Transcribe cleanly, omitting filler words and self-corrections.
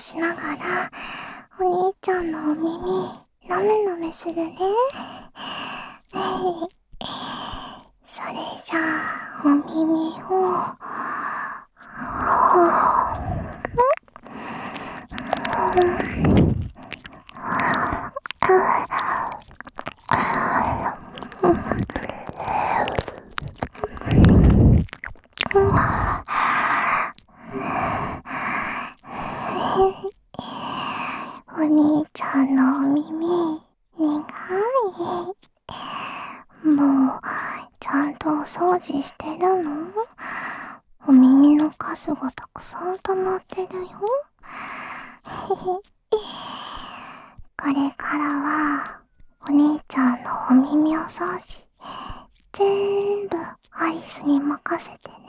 しながら、お兄ちゃんのお耳、なめなめするね。それじゃあ、お耳を、お兄ちゃんのお耳、苦い。もう、ちゃんとお掃除してるの？お耳のカスがたくさん溜まってるよ。これからは、お兄ちゃんのお耳掃除、全部アリスに任せてね。